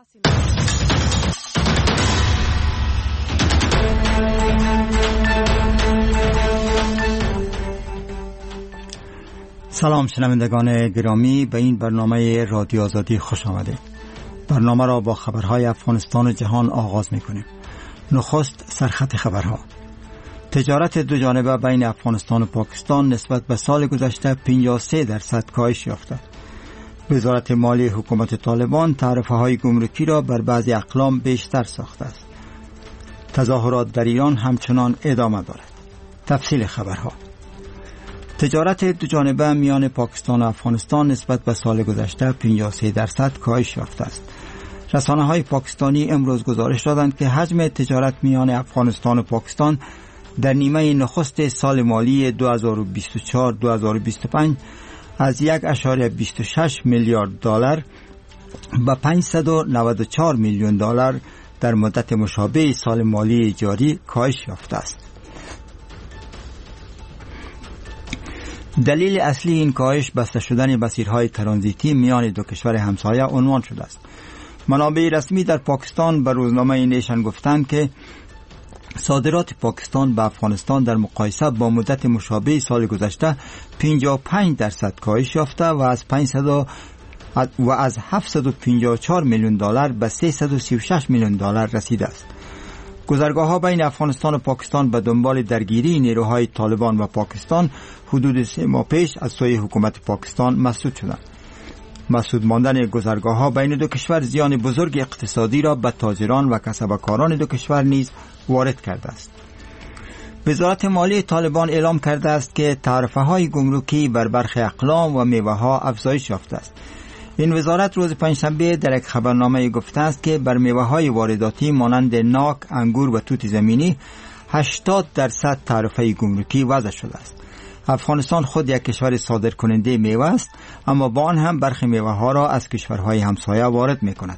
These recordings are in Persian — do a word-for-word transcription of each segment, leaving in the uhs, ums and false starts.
سلام شنوندگان گرامی، به این برنامه رادیو آزادی خوش آمدید. برنامه را با خبرهای افغانستان و جهان آغاز می‌کنیم. نخست سرخط خبرها. تجارت دو جانبه بین افغانستان و پاکستان نسبت به سال گذشته پنجاه و سه درصد کاهش یافته. وزارت مالی حکومت طالبان تعرفه‌های گمرکی را بر بعضی اقلام بیشتر ساخته است. تظاهرات در ایران همچنان ادامه دارد. تفصیل خبرها. تجارت دو جانبه میان پاکستان و افغانستان نسبت به سال گذشته پنجاه و سه درصد کاهش یافته است. رسانه‌های پاکستانی امروز گزارش دادند که حجم تجارت میان افغانستان و پاکستان در نیمه نخست سال مالی دو هزار و بیست و چهار دو هزار و بیست و پنج از یک ممیز بیست و شش میلیارد دلار به پانصد و نود و چهار میلیون دلار در مدت مشابه سال مالی جاری کاهش یافته است. دلیل اصلی این کاهش بسته شدن مسیرهای ترانزیتی میان دو کشور همسایه عنوان شده است. منابع رسمی در پاکستان به روزنامه نیشن گفتند که صادرات پاکستان به افغانستان در مقایسه با مدت مشابه سال گذشته پنجاه و پنج درصد کاهش یافته و از پانصد و از هفتصد و پنجاه و چهار میلیون دلار به سیصد و سی و شش میلیون دلار رسیده است. گذرگاه‌ها بین افغانستان و پاکستان به دنبال درگیری نیروهای طالبان و پاکستان حدود سه ماه پیش از سوی حکومت پاکستان مسدود شدند. مسدود ماندن گذرگاه‌ها بین دو کشور زیان بزرگ اقتصادی را به تاجران و کسبکاران دو کشور نیز وارد کرده است. وزارت مالی طالبان اعلام کرده است که تعرفه‌های گمرکی بر برخی اقلام و میوه‌ها افزایش یافته است. این وزارت روز پنجشنبه در یک خبرنامه گفته است که بر میوه‌های وارداتی مانند ناک، انگور و توت زمینی هشتاد درصد تعرفه گمرکی وضع شده است. افغانستان خود یک کشور صادر کننده میوه است، اما با آن هم برخی میوه‌ها را از کشورهای همسایه وارد می‌کند.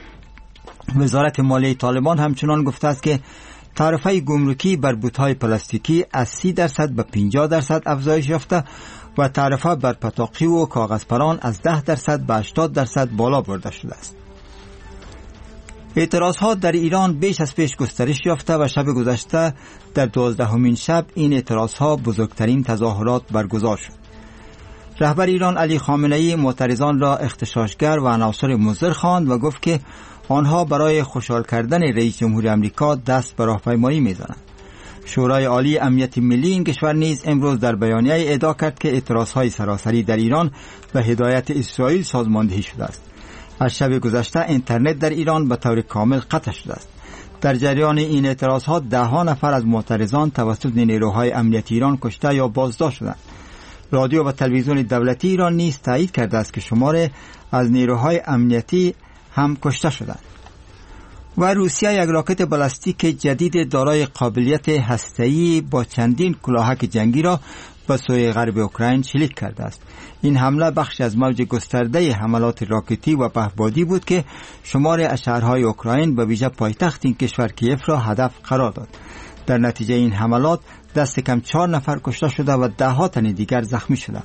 وزارت مالی طالبان همچنان گفته است که تعرفه گمرکی بر بوت‌های پلاستیکی از سی درصد به پنجاه درصد افزایش یافته و تعرفه بر پتاقی و کاغذ پران از ده درصد به هشتاد درصد بالا برده شده است. اعتراضات در ایران بیش از پیش گسترش یافته و شب گذشته در دوازدهمین شب این اعتراضات بزرگترین تظاهرات برگزار شد. رهبر ایران علی خامنه‌ای معترضان را اغتشاشگر و عناصر مضر خواند و گفت که آنها برای خوشحال کردن رئیس جمهور آمریکا دست به راهپیمایی می‌زنند. شورای عالی امنیت ملی این کشور نیز امروز در بیانیه ادعا کرد که اعتراضهای سراسری در ایران به هدایت اسرائیل سازماندهی شده است. از شب گذشته اینترنت در ایران به طور کامل قطع شده است. در جریان این اعتراضات ده ها نفر از معترضان توسط نیروهای امنیتی ایران کشته یا بازداشت شدند. رادیو و تلویزیون دولتی ایران نیز تایید کرده است که شمار از نیروهای امنیتی هم کشته شدند. و روسیه یک راکت بالستیک جدید دارای قابلیت هسته‌ای با چندین کلاهک جنگی را به سوی غرب اوکراین شلیک کرده است. این حمله بخشی از موج گسترده حملات راکتی و پهپادی بود که شمار از شهرهای اوکراین به ویژه پایتخت این کشور کیف را هدف قرار داد. در نتیجه این حملات دست کم چهار نفر کشته شده و ده ها تن دیگر زخمی شدند.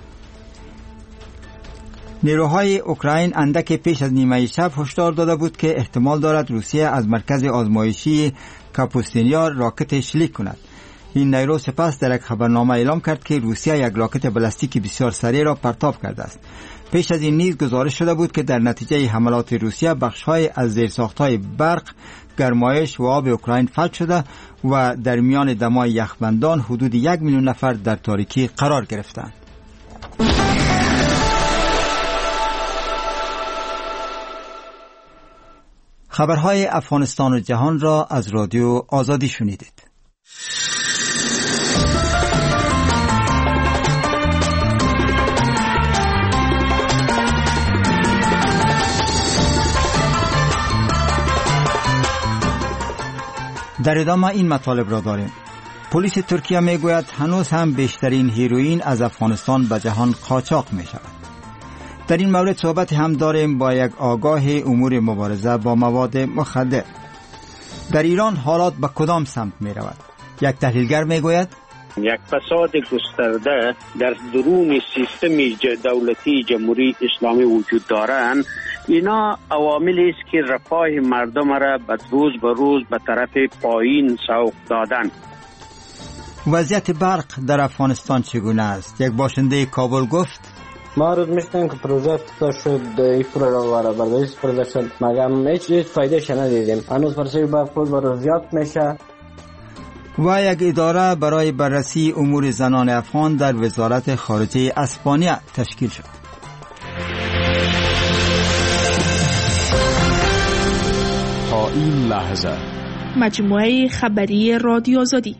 نیروهای اوکراین اندک پیش از نیمه شب هشدار داده بود که احتمال دارد روسیه از مرکز آزمایشی کاپوستینیا راکت شلیک کند. این نیرو سپس در یک خبرنامه اعلام کرد که روسیه یک راکت بالستیک بسیار سریع را پرتاب کرده است. پیش از این نیز گزارش شده بود که در نتیجه حملات روسیه بخش‌های از زیرساخت‌های برق، گرمایش و آب اوکراین فلج شده و در میان دمای یخبندان حدود یک میلیون نفر در تاریکی قرار گرفتند. خبرهای افغانستان و جهان را از رادیو آزادی شنیدید. در ادامه این مطالب را داریم. پلیس ترکیه میگوید هنوز هم بیشترین هیروئین از افغانستان به جهان قاچاق می شود. در این مورد صحبت هم داریم با یک آگاه امور مبارزه با مواد مخدر. در ایران حالات به کدام سمت می رود؟ یک تحلیلگر می گوید یک فساد گسترده در درون سیستم دولتی جمهوری اسلامی وجود دارند اینا عواملی است که رفاه مردم را به روز به روز به طرف پایین سوق دادن. وضعیت برق در افغانستان چگونه است؟ یک باشنده کابل گفت ما روز میشتیم که پروژه افتتاح شد، این پروژه را برداری پروژه شد، مگم هیچ هیچ فایدهش ندیدیم. هنوز پرسه برق روز به روز زیاد میشه. و یک اداره برای بررسی امور زنان افغان در وزارت خارجه اسپانیا تشکیل شد. تا این لحظه مجموعه خبری رادیو آزادی.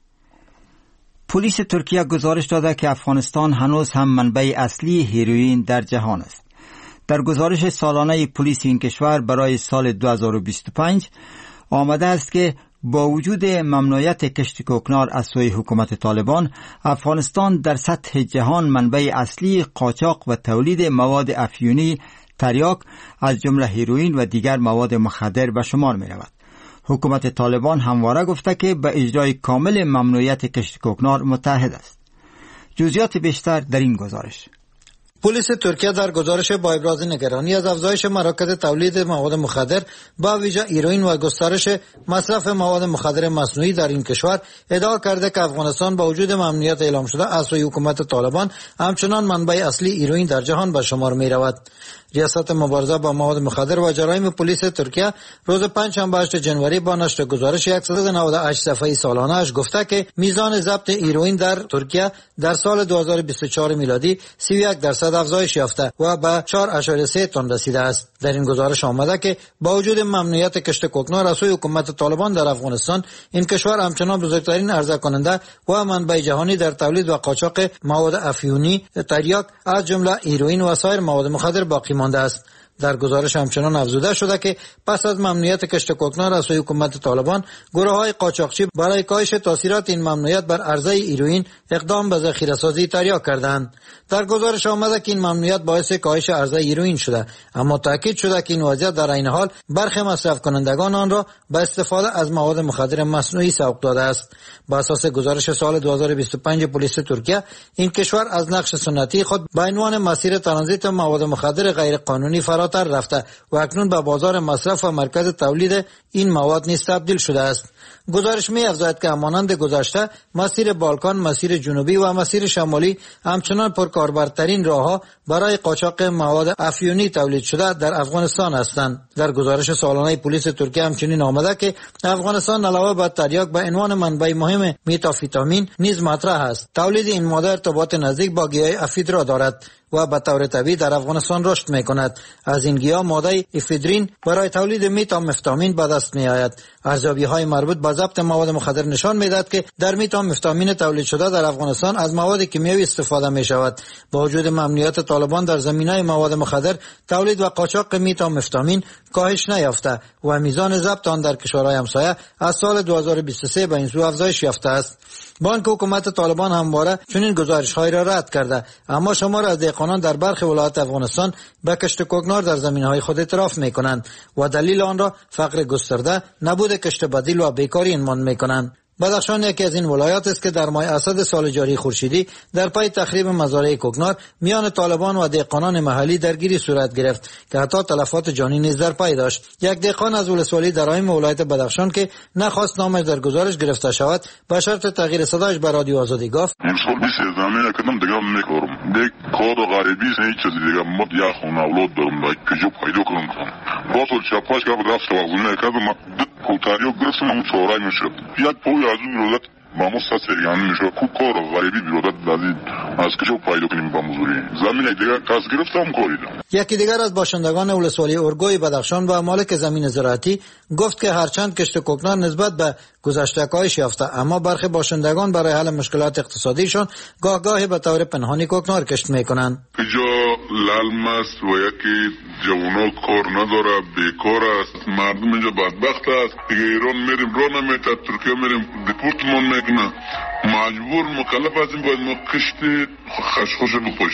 پلیس ترکیه گزارش داده که افغانستان هنوز هم منبع اصلی هیروئین در جهان است. در گزارش سالانه پلیس این کشور برای سال دو هزار و بیست و پنج آمده است که با وجود ممنوعیت کشت کوکنار از سوی حکومت طالبان، افغانستان در سطح جهان منبع اصلی قاچاق و تولید مواد افیونی تریاک از جمله هیروئین و دیگر مواد مخدر به شمار می رود. حکومت طالبان همواره گفته که به اجرای کامل ممنوعیت کشت کوکنار متحد است. جزئیات بیشتر در این گزارش. پلیس ترکیه در گزارش با ابراز نگرانی از افزایش مراکز تولید مواد مخدر با ویژه هیروئین و گسترش مصرف مواد مخدر مصنوعی در این کشور ادعا کرده که افغانستان با وجود ممنوعیت اعلام شده از سوی حکومت طالبان همچنان منبع اصلی هیروئین در جهان به شمار می رود. ریاست مبارزه با مواد مخدر و جرایم پلیس ترکیه روز پنجشنبه هشتم ژانویه با نشر گزارش صد و نود و هشت صفحه‌ای سالانه اش گفته که میزان ضبط هیروئین در ترکیه در سال دو هزار و بیست و چهار میلادی سی و یک درصد افزایش یافته و به چهار ممیز سه تن رسیده است. در این گزارش آمده که با وجود ممنوعیت کشت کوکنار از سوی حکومت طالبان در افغانستان، این کشور همچنان بزرگترین عرضه کننده و منبع جهانی در تولید و قاچاق مواد افیونی تریاک از جمله هیروئین و سایر مواد مخدر باقی مانده است. در گزارش همچنان افزوده شده که پس از ممنوعیت کشت کوکنار از سوی حکومت طالبان، گروه‌های قاچاقچی برای کاهش تاثیرات این ممنوعیت بر عرضه هیروئین اقدام به ذخیره‌سازی تریاک کردند. در گزارش آمده که این ممنوعیت باعث کاهش عرضه هیروئین شده، اما تاکید شده که این وضعیت در عین حال برخی مصرف کنندگان آن را به استفاده از مواد مخدر مصنوعی سوق داده است. بر اساس گزارش سال دو هزار و بیست و پنج پلیس ترکیه، این کشور از نقش سنتی خود به عنوان مسیر ترانزیت مواد مخدر غیر قانونی فراتر رفته و اکنون به بازار مصرف و مرکز تولید این مواد نیز تبدیل شده است. گزارش می افزاید که همانند گذشته، مسیر بالکان، مسیر جنوبی و مسیر شمالی همچنان پرکاربردترین راهها برای قاچاق مواد افیونی تولید شده در افغانستان هستند. در گزارش سالانه پلیس ترکیه همچنین آمده که افغانستان علاوه بر تریاک به عنوان منبع مهم متامفتامین نیز مطرح است. تولید این ماده ارتباط نزدیک با گیاه افید را دارد و به طور طبیعی در افغانستان رشد می‌کند. از این گیاه ماده افیدرین برای تولید متامفتامین به دست می‌آید. ارزیابی‌های مربوط به ضبط مواد مخدر نشان می‌دهد که در متامفتامین تولید شده در افغانستان از مواد کیمیایی استفاده می‌شود. با وجود ممنوعیت طالبان در زمینه مواد مخدر، تولید و قاچاق متامفتامین کاهش نیافته و میزان ضبط آن در کشورهای همسایه از سال دو هزار و بیست و سه به این سو افزایش یافته است. بانک حکومت طالبان همواره چنین گزارش‌هایی را رد کرده، اما شمار از دهقانان در برخی ولایات افغانستان به کشت کوکنار در زمینه‌های خود اعتراف می‌کنند و دلیل آن را فقر گسترده، نبود کشت بدیل و بیکاری عنوان می‌کنند. بدخشان یکی از این ولایات است که در ماه اسد سال جاری خورشیدی در پای تخریب مزارع کوکنار میان طالبان و دهقانان محلی درگیری صورت گرفت که حتی تلفات جانی نیز در پی داشت. یک دهقان از ولسوالی درایم ولایت بدخشان که نخواست نامش در گزارش گرفته شود، با شرط تغییر صدایش به رادیو آزادی گفت: امسال بیست زمین کردم دیگه میکارم. دیگه کار غریبی است، هیچ چیزی دیگه مد یا خونه اولاد دارم دیگه کجا پیدا کنم. باطل چپاش که به دست واقعا کردم کوتاریو گرفتم اون چهارای میشد. یک پوی از اون روزت ماموس سریعان میشه کو کار غریبی بیرودت دادید از کجا پیدا کنیم با مزوری زمین دیگه کاس گرفتم کوریدم. یکی دیگر از باشندگان ولسوالی اورگوی بدخشان و مالک زمین زراعتی گفت که هرچند کشت کوکنار نسبت به گذشته کاهش یافته، اما برخی باشندگان برای حل مشکلات اقتصادیشان گاه گاهی به طور پنهانی کوکنار کشت میکنند. اینجا لالم است و یکی جوانات کار نداره، بیکار است، مردم اینجا بدبخت است. دیگه ایران میریم راه نمیته، ترکیه میریم دیپورتمان میکنه، مجبور مکلف هستیم باید ما کشت خشخوش بپاشیم.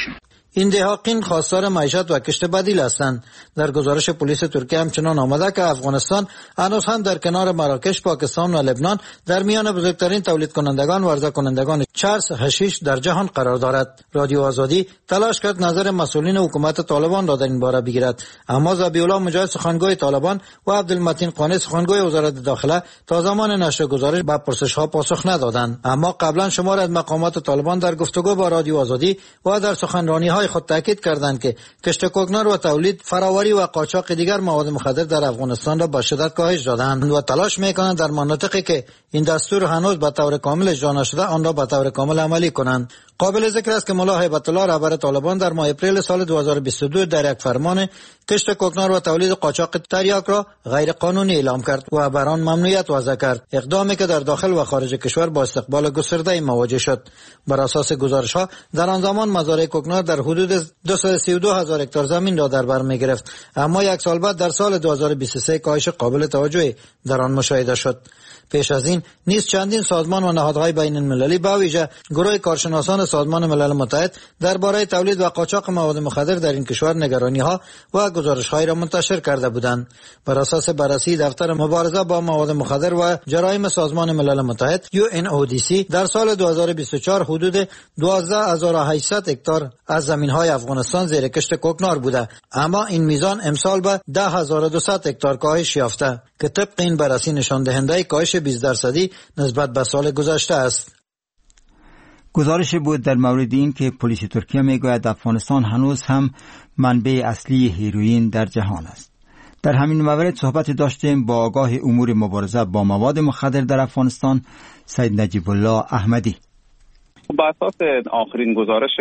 این دهاقین خواستار معیشت و کشت بدیل هستند. در گزارش پلیس ترکیه همچنان آمده که افغانستان هنوز هم در کنار مراکش، پاکستان و لبنان در میان بزرگترین تولید کنندگان و عرضه کنندگان چرس حشیش در جهان قرار دارد. رادیو آزادی تلاش کرد نظر مسئولین حکومت طالبان را در این باره بگیرد، اما ذبیح الله مجاهد سخنگوی طالبان و عبدالمتین قانی سخنگوی وزارت داخله تا زمان نشر گزارش به پرسش‌ها پاسخ ندادند. اما قبلا شمار از مقامات طالبان در گفتگو با رادیو آزادی و در سخنرانی‌های خود تاکید کردند که کشت کوکنار و تولید، فراوری و قاچاق دیگر مواد مخدر در افغانستان را به شدت کاهش دادند و تلاش می‌کنند در مناطقی که این دستور هنوز به طور کامل اجرا نشده آن را به طور کامل عملی کنند. قابل ذکر است که ملا هیبت الله رهبر طالبان در ماه اپریل سال دو هزار و بیست و دو در یک فرمان کشت کوکنار و تولید قاچاق تریاک را غیر قانونی اعلام کرد و بر آن ممنوعیت وضع کرد، اقدامی که در داخل و خارج کشور با استقبال گسترده مواجه شد. بر اساس گزارش‌ها در آن زمان مزارع کوکنار در حدود دویست و سی و دو هزار هکتار زمین را در بر می‌گرفت، اما یک سال بعد در سال دو هزار و بیست و سه کاهش قابل توجهی در آن مشاهده شد. پیش از این نیز چندین سازمان و نهادهای بین المللی به ویژه گروه کارشناسان سازمان ملل متحد درباره تولید و قاچاق مواد مخدر در این کشور نگرانی‌ها و گزارش‌هایی را منتشر کرده بودند. بر اساس بررسی دفتر مبارزه با مواد مخدر و جرایم سازمان ملل متحد یو ان او دی سی در سال دو هزار و بیست و چهار حدود دوازده هزار و هشتصد هکتار از زمین‌های افغانستان زیر کشت کوکنار بوده، اما این میزان امسال به ده هزار و دویست هکتار کاهش یافته که طبق این بررسی نشان دهنده کاهش بیست درصدی نسبت به سال گذشته است. گزارش بود در مورد این که پلیس ترکیه میگوید افغانستان هنوز هم منبع اصلی هیروئین در جهان است. در همین مورد صحبت داشتیم با آگاه امور مبارزه با مواد مخدر در افغانستان سید نجیب الله احمدی. بر اساس آخرین گزارش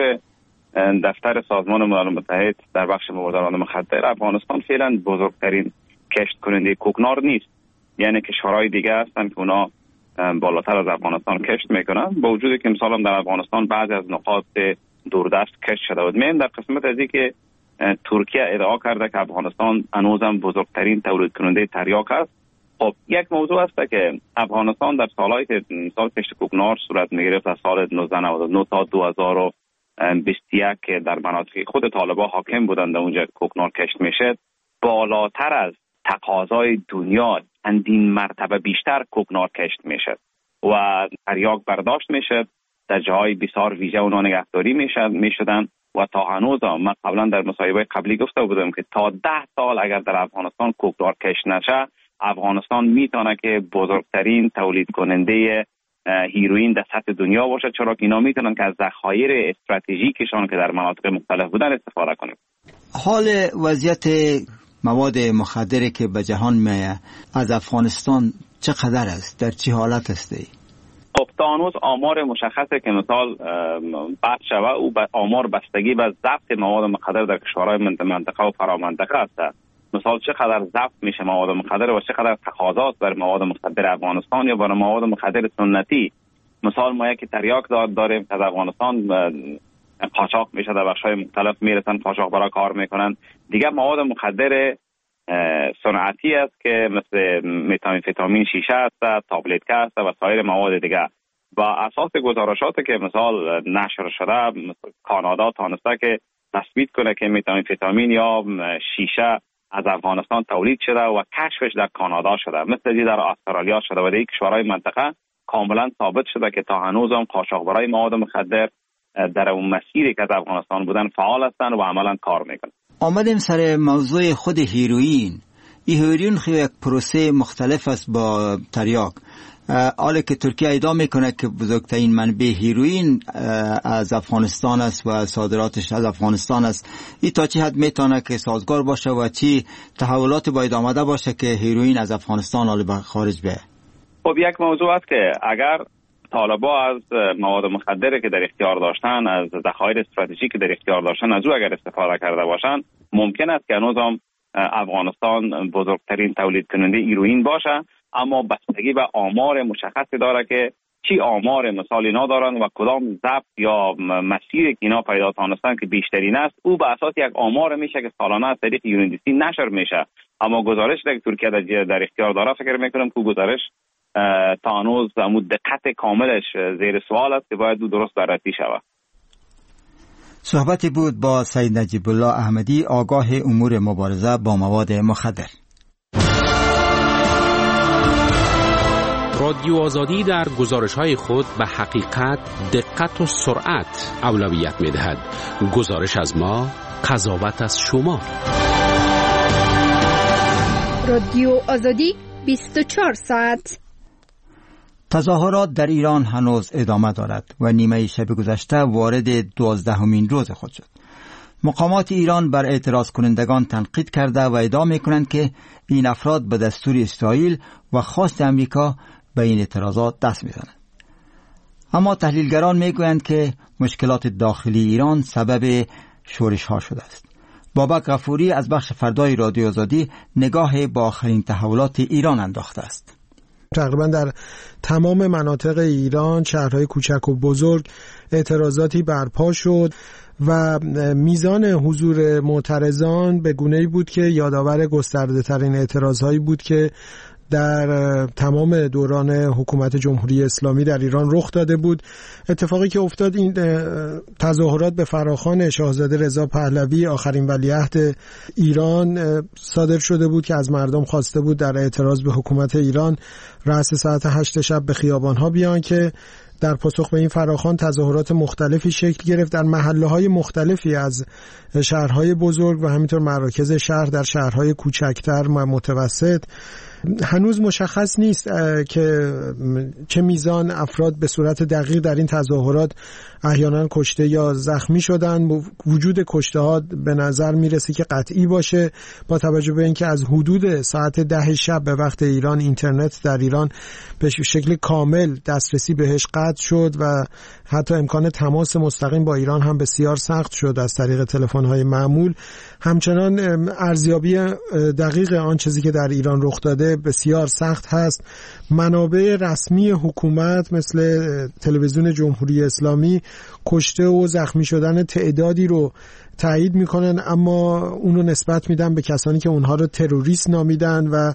دفتر سازمان ملل متحد در بخش مبارزه با مواد مخدر، افغانستان فعلا بزرگترین کشت کننده کوکنار نیست. یعنی کشورهای دیگه هستن که اونا بالاتر از افغانستان کشت میکنن، با وجودی که مثلا در افغانستان بعضی از نقاط دوردست کشت شده بود. من در قسمت از اینکه ترکیه ادعا کرده که افغانستان هنوزم بزرگترین تولید کننده تریاک است. خب یک موضوع است که افغانستان در سالهای که سال کشت کوکنار صورت میگرفت از سال نوزده نود و نه تا دو هزار و بیست و یک که در مناطق خود طالبان حاکم بودند اونجا کوکنار کشت میشد، بالاتر از تقاضای دنیا اندین مرتبه بیشتر کوکنار کشت میشد و تریاک برداشت میشد. در جاهای بسیار ویژه اونا نگهداری میشد میشدن و تا هنوز من قبلا در مصاحبه قبلی گفته بودم که تا ده سال اگر در افغانستان کوکنار کشت نشه، افغانستان میتونه که بزرگترین تولید کننده هیروئین در سطح دنیا باشه، چرا که اینا میتونن که از ذخایر استراتژیکشان که در مناطق مختلف بودن استفاده کنن. حال وضعیت مواد مخدری که به جهان میه از افغانستان چقدر است؟ در چه حالت است؟ خب تا هنوز آمار مشخصه که مثال بحث شوه او آمار بستگی به ضبط مواد مخدر در کشورهای منطقه و فرامنطقه است. مثال چقدر ضبط میشه مواد مخدر و چقدر تقاضا بر مواد مخدر افغانستان یا بر مواد مخدر سنتی. مثال ما یک تریاک داریم که از افغانستان قاچاق میشه، در بخش‌های مختلف میرسن قاچاق برای کار میکنن. دیگه مواد مخدر صنعتی است که مثل متامفتامین شیشه است، تابلت است و سایر مواد دیگه. با اساس گزارشاتی که مثال نشر شده، مثل کانادا تانسته که تثبیت کنه که متامفتامین یا شیشه از افغانستان تولید شده و کشفش در کانادا شده، مثل دی در استرالیا شده و در کشورهای منطقه کاملا ثابت شده که تا هنوز هم قاچاقبرای مواد مخدر در اون مسیری که از افغانستان بودن فعال هستند و عملا کار میکنن. آمدیم سر موضوع خود هیروئین. این هیروئین خیلی یک پروسه مختلف است با تریاک. حالا که ترکیه ادعا میکنه که بزرگترین منبع هیروئین از افغانستان است و صادراتش از افغانستان است، این تا چه حد میتونه که سازگار باشه و چی تحولات باید آمده باشه که هیروئین از افغانستان حالا به خارج بیه؟ خب یک موضوع است که اگر طالبا از مواد مخدری که در اختیار داشتن، از ذخایر استراتژیکی که در اختیار داشتن، از او اگر استفاده کرده باشن، ممکن است که هنوز هم افغانستان بزرگترین تولید کننده هیروئین باشه، اما بستگی به آمار مشخصی داره که چی آمار مثال اینا دارن و کدام ضبط یا مسیری که اینا پیدا تانستن که بیشترین است، او به اساس یک آمار میشه که سالانه از طریق یوندیسی نشر میشه. اما گزارش که ترکیه در اختیار داره فکر میکنم که گزارش تا هنوز دقت کاملش زیر سوال است که باید درست بررسی شود. صحبتی بود با سید نجیب الله احمدی، آگاه امور مبارزه با مواد مخدر. رادیو آزادی در گزارش‌های خود به حقیقت، دقت و سرعت اولویت می‌دهد. گزارش از ما، قضاوت از شما. رادیو آزادی بیست و چهار ساعت. تظاهرات در ایران هنوز ادامه دارد و نیمه شب گذشته وارد دوازدهمین روز خود شد. مقامات ایران بر اعتراض کنندگان تنقید کرده و ادعا می‌کنند که این افراد به دستور اسرائیل و خواست امریکا به این اعتراضات دست می‌زنند. اما تحلیلگران می‌گویند که مشکلات داخلی ایران سبب شورش‌ها شده است. بابک غفوری از بخش فردای رادیو آزادی نگاه با آخرین تحولات ایران انداخته است. تقریبا در تمام مناطق ایران، شهرهای کوچک و بزرگ، اعتراضاتی برپا شد و میزان حضور معترضان به گونه‌ای بود که یادآور گسترده ترین اعتراضهایی بود که در تمام دوران حکومت جمهوری اسلامی در ایران رخ داده بود. اتفاقی که افتاد، این تظاهرات به فراخوان شاهزاده رضا پهلوی، آخرین ولیعهد ایران، صادر شده بود که از مردم خواسته بود در اعتراض به حکومت ایران رأس ساعت هشت شب به خیابان‌ها بیان که در پاسخ به این فراخوان تظاهرات مختلفی شکل گرفت در محله‌های مختلفی از شهرهای بزرگ و همینطور مراکز شهر در شهرهای کوچکتر و متوسط. هنوز مشخص نیست که چه میزان افراد به صورت دقیق در این تظاهرات احیانا کشته یا زخمی شدن. وجود کشته ها به نظر میرسه که قطعی باشه، با توجه به اینکه از حدود ساعت ده شب به وقت ایران اینترنت در ایران به شکل کامل دسترسی بهش قطع شد و حتی امکان تماس مستقیم با ایران هم بسیار سخت شد از طریق تلفن‌های معمول. همچنان ارزیابی دقیق آن چیزی که در ایران رخ داده بسیار سخت هست. منابع رسمی حکومت مثل تلویزیون جمهوری اسلامی کشته و زخمی شدن تعدادی رو تایید میکنن، اما اونو نسبت میدن به کسانی که اونها رو تروریست نامیدن و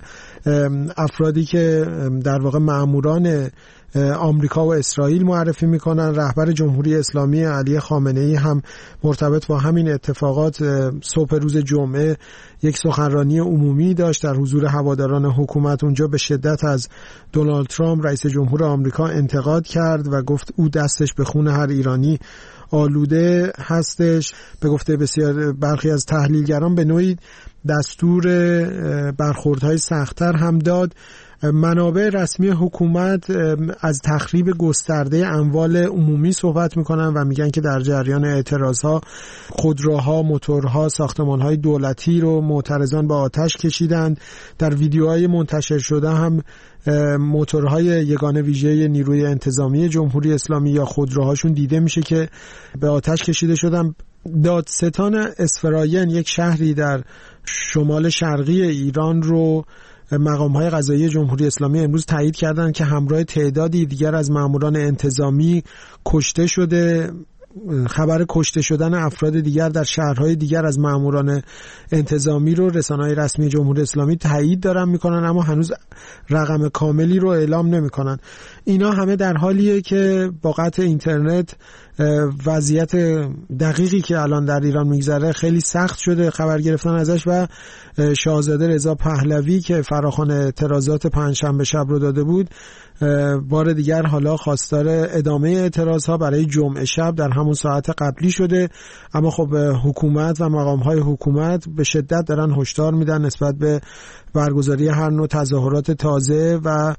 افرادی که در واقع مأموران آمریکا و اسرائیل معرفی میکنن. رهبر جمهوری اسلامی علی خامنه‌ای هم مرتبط با همین اتفاقات صبح روز جمعه یک سخنرانی عمومی داشت در حضور هواداران حکومت. اونجا به شدت از دونالد ترامپ رئیس جمهور آمریکا انتقاد کرد و گفت او دستش به خون هر ایرانی آلوده هستش. به گفته بسیار برخی از تحلیلگران به نوعی دستور برخوردهای سخت‌تر هم داد. منابع رسمی حکومت از تخریب گسترده اموال عمومی صحبت میکنن و میگن که در جریان اعتراضها خودروها، موتورها، ساختمانهای دولتی رو معترضان با آتش کشیدند. در ویدیوهای منتشر شده هم موتورهای یگانه ویژه نیروی انتظامی جمهوری اسلامی یا خودروهاشون دیده میشه که به آتش کشیده شدن. دادستان اسفراین، یک شهری در شمال شرقی ایران، رو مقام‌های قضایی جمهوری اسلامی امروز تایید کردند که همراه تعدادی دیگر از ماموران انتظامی کشته شده. خبر کشته شدن افراد دیگر در شهرهای دیگر از ماموران انتظامی رو رسانه‌های رسمی جمهوری اسلامی تایید دارن میکنن، اما هنوز رقم کاملی رو اعلام نمیکنن. اینا همه در حالیه که با قطع اینترنت وضعیت دقیقی که الان در ایران میگذره خیلی سخت شده خبر گرفتن ازش و شاهزاده رضا پهلوی که فراخوان اعتراضات پنجشنبه شب رو داده بود، بار دیگر حالا خواستار ادامه اعتراضها برای جمعه شب در همون ساعت قبلی شده. اما خب حکومت و مقام‌های حکومت به شدت دارن هشدار میدن نسبت به برگزاری هر نوع تظاهرات تازه و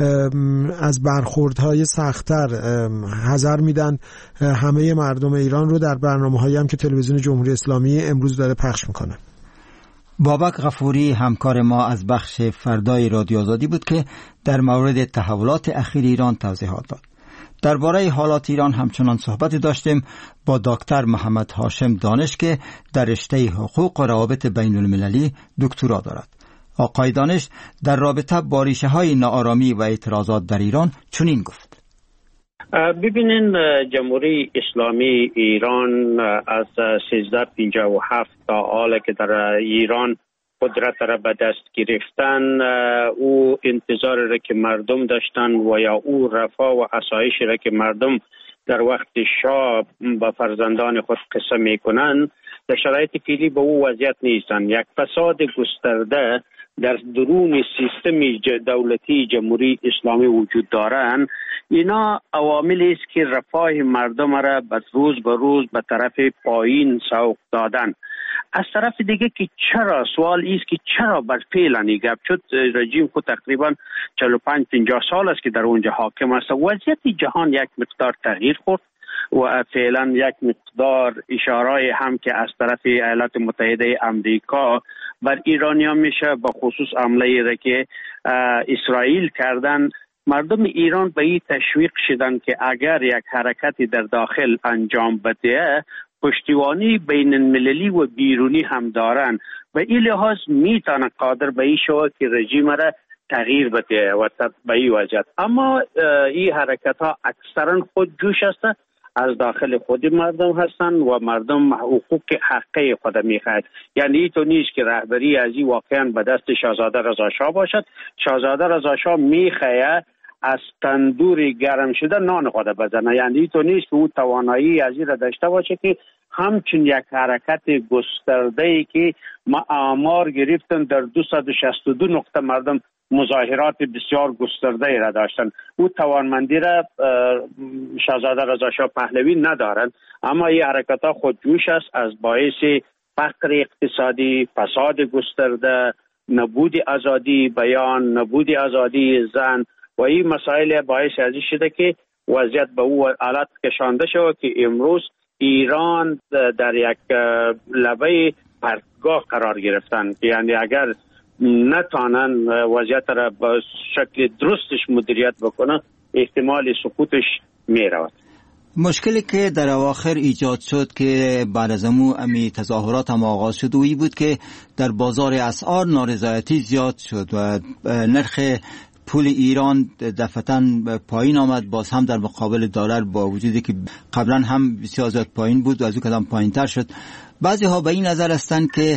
از برخوردهای سخت‌تر حذر میدن همه مردم ایران رو در برنامه‌هایی هم که تلویزیون جمهوری اسلامی امروز داره پخش میکنه. بابک غفوری همکار ما از بخش فردای رادیو آزادی بود که در مورد تحولات اخیر ایران توضیحات داد. درباره حالات ایران همچنان صحبت داشتیم با دکتر محمد هاشم دانش که در رشته حقوق و روابط بین المللی دکترا دارد. آقای دانش در رابطه با ریشه های ناآرامی و اعتراضات در ایران چنین گفت: ببینین، جمهوری اسلامی ایران از سیزده پنجاه و هفت تا حال که در ایران قدرت را به دست گرفتن، او انتظار را که مردم داشتن و یا او رفاه و آسایش را که مردم در وقت شاه با فرزندان خود قصه میکنن، در شرایط فعلی به او وضعیت نیستن. یک فساد گسترده در درون سیستم دولتی جمهوری اسلامی وجود دارند. اینا عواملی است که رفاه مردم را به روز به روز به طرف پایین سوق دادن. از طرف دیگه که چرا، سوال است که چرا بر فعلا گپ شد. رژیم خود تقریبا چهل و پنج پنجاه سال است که در اونجا حاکم است. وضعیت جهان یک مقدار تغییر خورد و فعلا یک مقدار اشارای هم که از طرف ایالات متحده امریکا بر ایرانیا میشه، به خصوص حمله را که اسرائیل کردن. مردم ایران به این تشویق شدن که اگر یک حرکتی در داخل انجام بده، پشتیبانی بین المللی و بیرونی هم دارن و این لحاظ میتونه قادر به این شود که رژیم را تغییر بده و به این وجهت. اما این حرکت ها اکثرا خود جوش است، از داخل خود مردم هستند و مردم حقوق حقه خود میخواهد. یعنی این تو نیست که رهبری از این واقعا به دست شاهزاده رضا شاه باشد. شاهزاده رضا شاه میخواهد از تندور گرم شده نان خود بزنه. یعنی این تو نیست که او توانایی از این را داشته باشه که همچون یک حرکت گسترده ای که ما آمار گرفتن در دویست و شصت و دو نقطه مردم مظاهرات بسیار گسترده ای را داشتن. او توانمندی را شاهزاده رضا شاه پهلوی ندارند. اما این حرکت ها خودجوش است، از باعث فقر اقتصادی، فساد گسترده، نبود آزادی بیان، نبود آزادی زن و این مسائل باعث ازی شده که وضعیت به او حالت کشانده شود که امروز ایران در یک لبه پرتگاه قرار گرفتن. یعنی اگر نتانن وضعیت را به شکل درستش مدیریت بکنن، احتمال سقوطش می رود. مشکلی که در اواخر ایجاد شد که بعد از امو امی تظاهرات هم آغاز شد و این بود که در بازار اسعار نارضایتی زیاد شد و نرخ پول ایران دفعتاً پایین آمد، باز هم در مقابل دلار، با وجودی که قبلا هم بسیار زیاد پایین بود و از او کدام پایین تر شد. بعضی ها به این نظر هستند که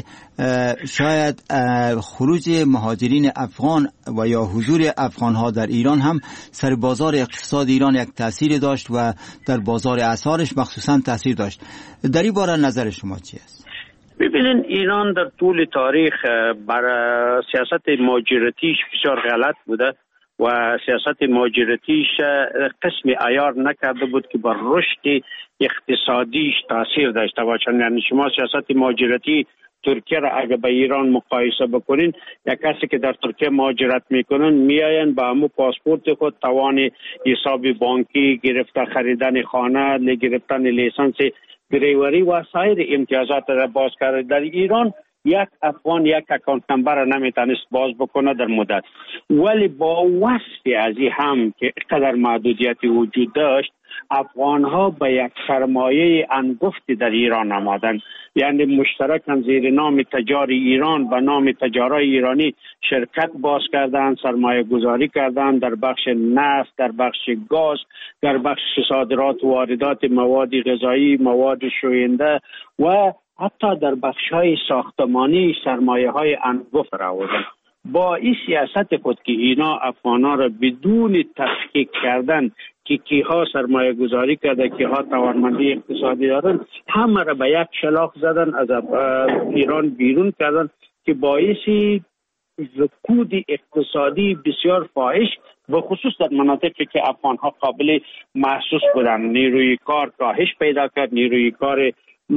شاید خروج مهاجرین افغان و یا حضور افغان ها در ایران هم سر بازار اقتصاد ایران یک تأثیر داشت و در بازار اسعارش مخصوصا تأثیر داشت. در این باره نظر شما چی است؟ ببینید، ایران در طول تاریخ بر سیاست مهاجرتیش بسیار غلط بوده و سیاست مهاجرتیش قسم عیار نکرده بود که بر رشد اقتصادیش تاثیر داشته باشد. یعنی شما سیاست مهاجرتی ترکیه را اگه به ایران مقایسه بکنین، یک کسی که در ترکیه مهاجرت میکنن میاین با همون پاسپورت خود توان حساب بانکی گرفته، خریدن خانه، گرفتن لیسانس دریوری و سایر امتیازات را باز کرده. در ایران یک افغان یک اکانت نمبر نمیتونست باز بکنه در مدت، ولی با وصف از این هم که قدر محدودیتی وجود داشت، افغان ها به یک سرمایه انگفتی در ایران آمدن. یعنی مشترکاً زیر نام تجار ایران به نام تجارای ایرانی شرکت باز کردن، سرمایه گذاری کردن در بخش نفت، در بخش گاز، در بخش صادرات و واردات مواد غذایی، مواد شوینده و حتی در بخش‌های ساختمانی سرمایه های انگفت را آوردن. با این سیاست خود که اینا افغانا را بدون تفکیک کردن که کیها سرمایه گذاری کرده، کیها توانمندی اقتصادی دارن، همه را به یک شلاق زدن، از ایران بیرون کردن که باعثی رکود اقتصادی بسیار فاحش و خصوص در مناطقی که افغان ها قابل محسوس بودن. نیروی کار کاهش پیدا کرد، نیروی کار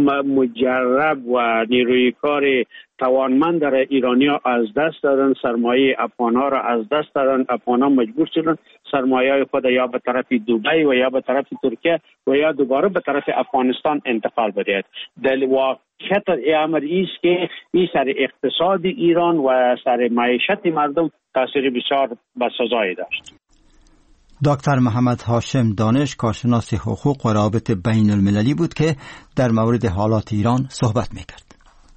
مجرب و نیروی کار توانمند را ایرانیا از دست دادن، سرمایه افغان ها را از دست دادن. افغان ها مجبور شدن سرمایه های خود یا به طرف دبی و یا به طرف ترکیه و یا دوباره به طرف افغانستان انتقال بدهد. در واقعیت امر است که این سر اقتصاد ایران و سر معیشت مردم تاثیر بسیار بسزایی داشت. دکتر محمد هاشم دانش، کارشناس حقوق و روابط بین المللی بود که در مورد حالات ایران صحبت میکرد.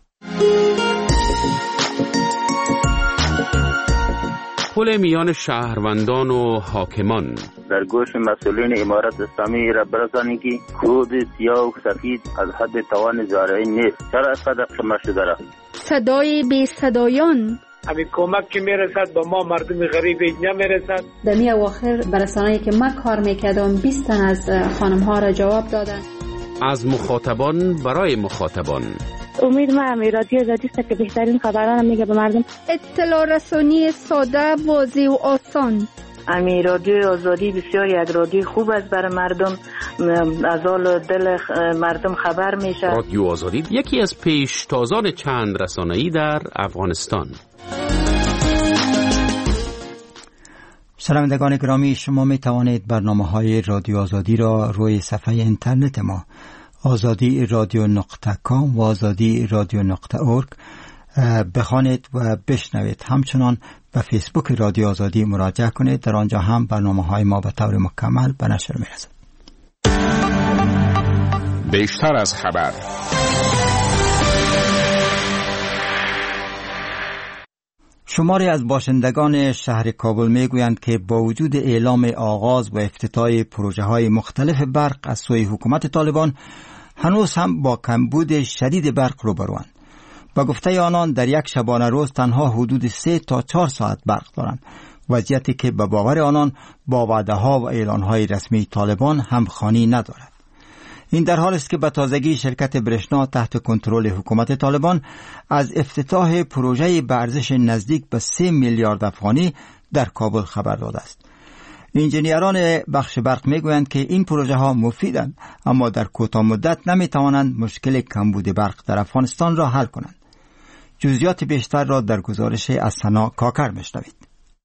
پل میان شهروندان و حاکمان در گوش مسئولین امارت اسلامی را برسانید که کود سیاه و سفید از حد توان زارعین نیست. چرا اینقدر شما شده را؟ صدای بی صدایان همین کمک که میرسد به ما مردم غریب نمیرسد. در می اواخر برسانه‌ای که من کار میکردم بیست تن از خانم ها را جواب دادن. از مخاطبان برای مخاطبان. امید ما می رادیو آزادی است که بهترین خبران میگه به مردم. اطلاع رسانی ساده، واضح و آسان. امی رادیو آزادی بسیار یک رادیو خوب است برای مردم، از حال دل مردم خبر میشه. رادیو آزادی یکی از پیشتازان چند رسانه‌ای در افغانستان. شنوندگان گرامی، شما می توانید برنامه‌های رادیو آزادی را روی صفحه اینترنت ما آزادی رادیو نقطه کام و آزادی رادیو نقطه اورگ بخوانید و بشنوید. همچنان به فیسبوک رادیو آزادی مراجعه کنید، در آنجا هم برنامه‌های ما به طور مکمل به نشر می‌رسد. بیشتر از خبر. شماری از باشندگان شهر کابل میگویند که با وجود اعلام آغاز و افتتاح پروژه‌های مختلف برق از سوی حکومت طالبان، هنوز هم با کمبود شدید برق روبروند. با گفته آنان در یک شبانه روز تنها حدود سه تا چهار ساعت برق دارند، وضعیتی که به باور آنان با وعده‌ها و اعلان‌های رسمی طالبان همخوانی ندارد. این در حالی است که به تازگی شرکت برشنا تحت کنترل حکومت طالبان از افتتاح پروژه به ارزش نزدیک به سه میلیارد افغانی در کابل خبر داده است. انجینیران بخش برق میگویند که این پروژه ها مفیدند، اما در کوتاه مدت نمیتوانند مشکل کمبود برق در افغانستان را حل کنند. جزئیات بیشتر را در گزارش از سنا کاکر میشنوید.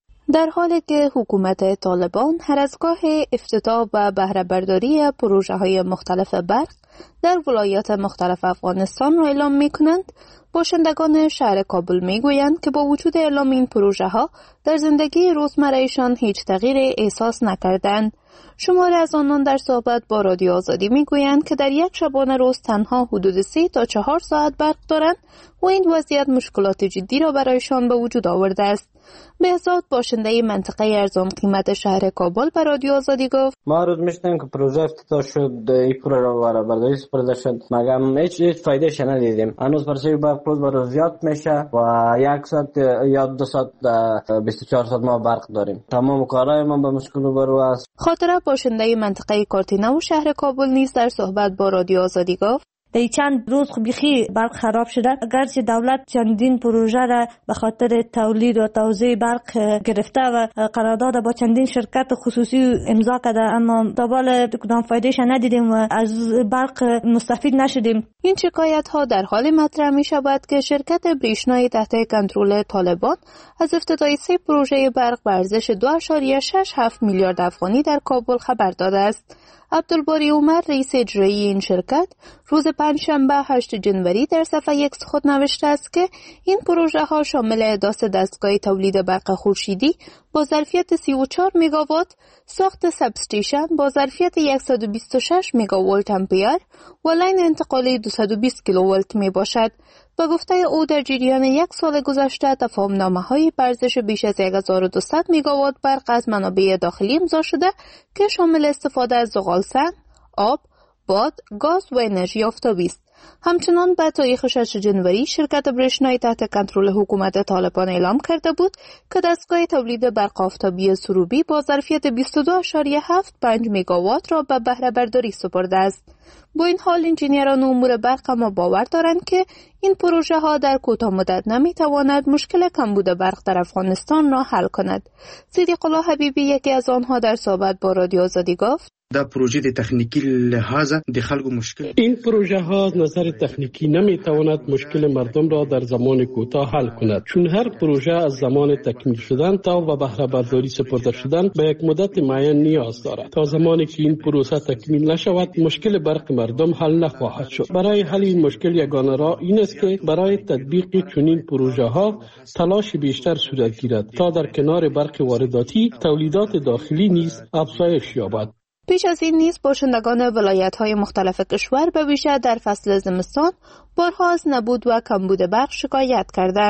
در حالی که حکومت طالبان هر از گاه افتتاح و بهره برداری پروژه های مختلف برق در ولایات مختلف افغانستان را اعلام می کنند، باشندگان شهر کابل می گویند که با وجود اعلام این پروژه ها در زندگی روزمرهشان هیچ تغییر احساس نکردند. شماری از آنان در صحبت با رادیو آزادی می گویند که در یک شبانه روز تنها حدود سه تا چهار ساعت برق دارند و این وضعیت مشکلات جدی را برایشان به وجود آورده است. بهزاد باشنده منطقه ارزان قیمت شهر کابل به رادیو آزادی گفت: ما روز میشتیم که پروژه افتتاح شد، این پروژه را برای برداری سپرده شد، مگم هیچ هیچ فایدهش ندیدیم. هنوز پرسه برق روز به روز زیاد میشه و یک ساعت یا دو ساعت بیست و چهار ساعت ما برق داریم. تمام کارهای ما به مشکل روبرو است. خاطره باشنده منطقه کارتینا و شهر کابل نیز در صحبت با رادیو آزادی گفت: در چند روز بیخی برق خراب شده، اگرچه دولت چندین پروژه را به خاطر تولید و توزیع برق گرفته و قرارداد با چندین شرکت خصوصی امضا کرده، اما تا حالا کدام فایدهش ندیدیم و از برق مستفید نشدیم. این شکایت ها در حال مطرح می شود که شرکت برشنای تحت کنترل طالبان از افتتاح سه پروژه برق به ارزش دو ممیز شصت و هفت میلیارد افغانی در کابل خبر داده است. عبدالباری عمر رئیس اجرایی این شرکت روز پنجشنبه هشتم جنوری در صفحه ایکس خود نوشته است که این پروژه ها شامل احداث دستگاه تولید برق خورشیدی با ظرفیت سی و چهار مگاوات، ساخت ساب استیشن با ظرفیت صد و بیست و شش مگاوولت امپیر و لاین انتقالی دویست و بیست کیلوولت می باشد. به گفته او در جریان یک سال گذشته تفاهم‌نامه‌های به ارزش بیش از هزار و دویست مگاوات برق از منابع داخلی امضا شده که شامل استفاده از زغالسنگ، آب، باد، گاز و انرژی آفتابی است. همچنان به تاریخ ششم جنوری شرکت برشنای تحت کنترل حکومت طالبان اعلام کرده بود که دستگاه تولید برق آفتابی سروبی با ظرفیت بیست و دو ممیز هفتاد و پنج مگاوات را به بهره برداری سپرده است. با این حال انجینیران امور برق اما باور دارند که این پروژه ها در کوتاه مدت نمی تواند مشکل کمبود برق در افغانستان را حل کند. صدیق الله حبیبی یکی از آنها در صحبت با رادیو آزادی گفت: دا پروژه د تکنیکی لحاظ د خلکو مشکل این پروژه ها از نظر تکنیکی نمی تواند مشکل مردم را در زمان کوتاه حل کند، چون هر پروژه از زمان تکمیل شدن تا و بهره برداری سپرده شدن به یک مدت معین نیاز دارد. تا زمانی که این پروسه تکمیل نشود مشکل برق مردم حل نخواهد شد. برای حل این مشکل یگانه راه این است که برای تطبیق چنین پروژه ها تلاش بیشتر صورت گیرد تا در کنار برق وارداتی تولیدات داخلی نیز افزایش یابد. پیش از این نیز باشندگان ولایت‌های مختلف کشور به ویژه در فصل زمستان بارها از نبود و کمبود برق شکایت کردند.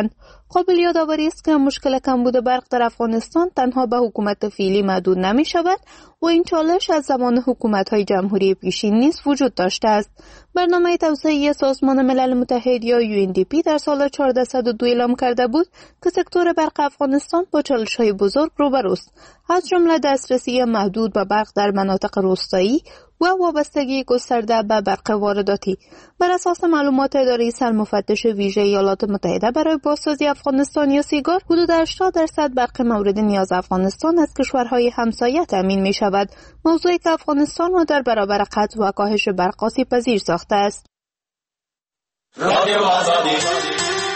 قابل یادآوری است که مشکل کمبود برق در افغانستان تنها به حکومت فعلی محدود نمی شود و این چالش از زمان حکومت‌های جمهوری پیشین نیز وجود داشته است. برنامه توسعه سازمان ملل متحد یا یو ان دی پی در سال هزار و چهارصد و دو اعلام کرده بود که سکتور برق افغانستان با چالش‌های بزرگ روبروست، از جمله دسترسی محدود به برق در مناطق روستایی و وابستگی گسترده به برق وارداتی. بر اساس معلومات اداره سرمفتش ویژه ایالات متحده برای بازسازی افغانستان یا سیگار، حدود هشتاد درصد برق مورد نیاز افغانستان از کشورهای همسایه تامین می شود، موضوعی که افغانستان را در برابر قطع و کاهش برق آسیب پذیر ساخته است. رادیو آزادی